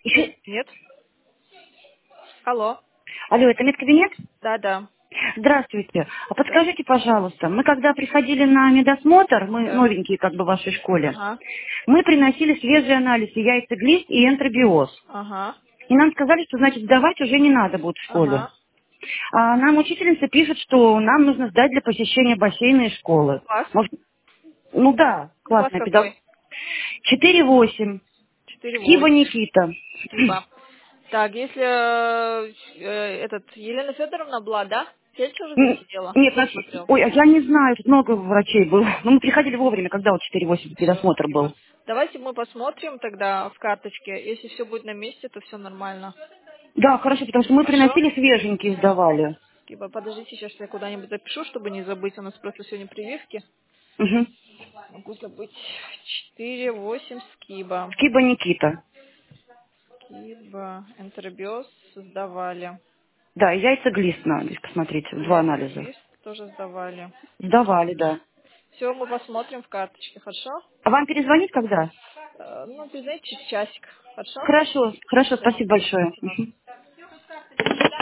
Еще... Нет? Алло. Алло, это медкабинет? Да. Здравствуйте. А Да. подскажите, пожалуйста, мы когда приходили на медосмотр, мы Да. новенькие как бы в вашей школе, Ага. мы приносили свежие анализы яйцеглист и энтеробиоз. Ага. И нам сказали, что, значит, сдавать уже не надо будет в школе. Ага. А нам учительница пишет, что нам нужно сдать для посещения бассейна и школы. Класс? Может, ну да, Класс классная педагог. какой? 4-8. Скиба 4-8. Никита. Скиба. Так, если Елена Федоровна была, да? Фельдшер здесь сидела? Нет, Кто смотрел? ой, а я не знаю, тут много врачей было. Но мы приходили вовремя, когда вот 4-8 Все, пересмотр Скиба. был. Давайте мы посмотрим тогда в карточке. Если все будет на месте, то все нормально. Да, хорошо, потому что мы Хорошо? приносили свеженькие, сдавали. Скиба, подождите, сейчас я куда-нибудь запишу, чтобы не забыть. У нас просто сегодня прививки. Угу. Могу забыть. 4-8 Скиба. Скиба Никита. Скиба. Энтеробиоз сдавали. Да, и яйца глист надо, здесь посмотрите, два анализа. Яйцеглист тоже сдавали. Сдавали, да. Все, мы посмотрим в карточке, хорошо? А вам перезвонить когда? Ну, перезвоните через часик, хорошо? Хорошо, хорошо, Все. спасибо большое. Спасибо. Мгм.